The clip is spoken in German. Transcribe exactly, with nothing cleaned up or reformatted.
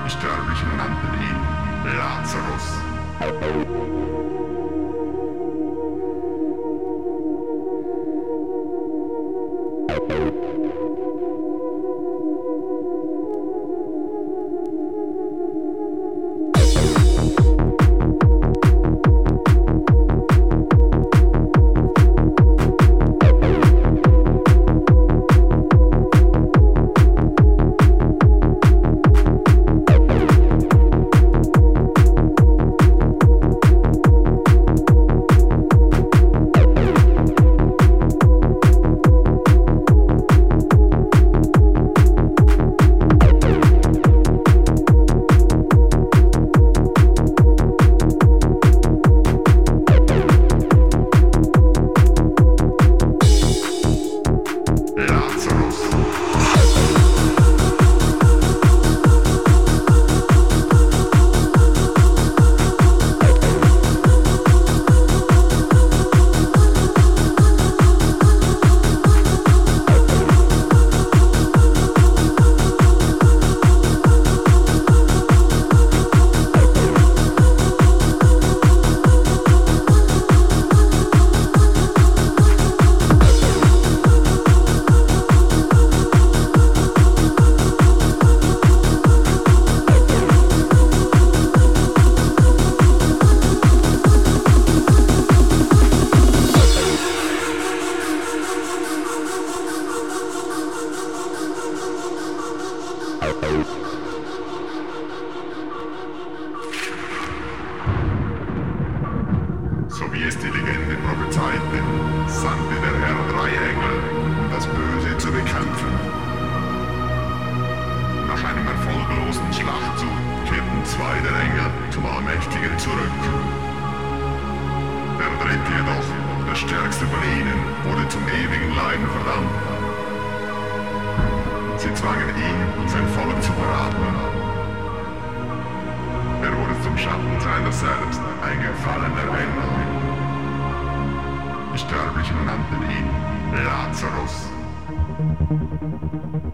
Die Sterblichen nannten ihn Lazarus. So wie es die Legende prophezeite, sandte der Herr drei Engel, um das Böse zu bekämpfen. Nach einem erfolglosen Schlachtzug kehrten zwei der Engel zum Allmächtigen zurück. Der dritte jedoch, der stärkste von ihnen, wurde zum ewigen Leiden verdammt. Sie zwangen ihn und sein Volk zu verraten. Er wurde zum Schatten seiner selbst, ein gefallener Engel. Die Sterblichen nannten ihn Lazarus.